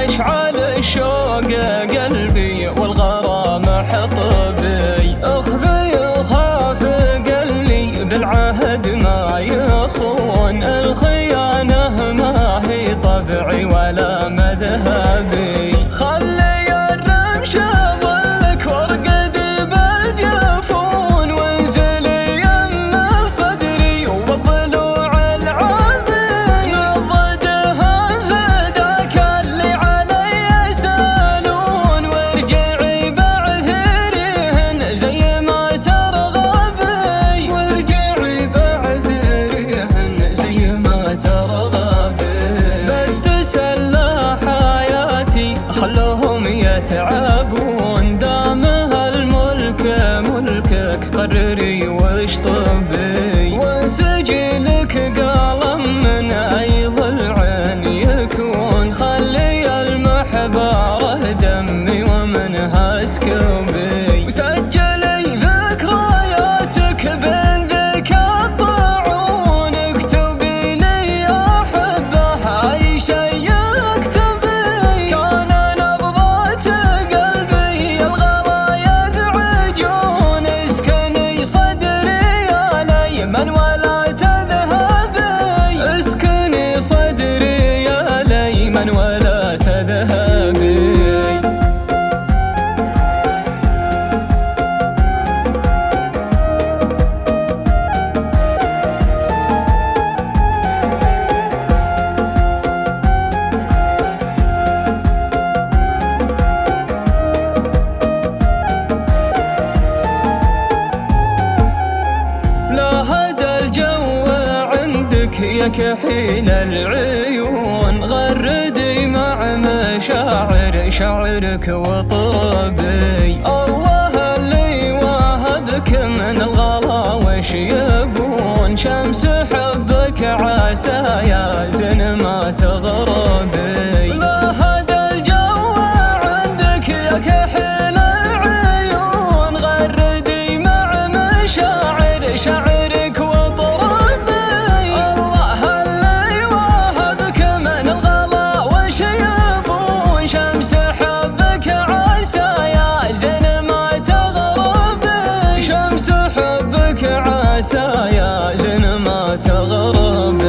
يشعل الشوق قلبي والغرام حطبي. اخذي خاف قلبي بالعهد ما يخون، الخيانة ما هي طبعي ولا مذهبي. خلي الرمش يظلك وارقد بالجفون، وانزلي يم صدري وبالضلوع العابي. ضدها فداك اللي علي يسالون، وارجعي بعذريهن زي ما ترغبي. وارجعي بعذريهن زي ما ترغبي. بس تسلى حياتي خلوهم يتعبون، دامها الملك ملكك قرري وش طبي. وسجلك قلم من اي ضلع يكون، خلي المحبارة دمي ومنها اسكبي. وسجلي ذكرياتك بين ذيك الطاعون، اكتبي لي احبه اي شي اكتبي. كان نبضات قلبي الغلا يزعجون، اسكني صدري يا ليمن ولا تذهبي. اسكني صدري يا ليمن ولا تذهبي. لا هذا الجو عندك يا كحيل العيون، غردي مع مشاعر شعرك وطربي. الله اللي وهبك من الغلا وش يبون، شمس حبك عسى يا زين ما تغربي. لا هذا الجو عندك يا كحيل العيون، غردي مع مشاعر شعرك وطربي. الله اللي وهبك من الغلا وش يبون، شمس حبك عسى يا زين ما تغربي. شمس حبك عسى يا زين ما تغربي.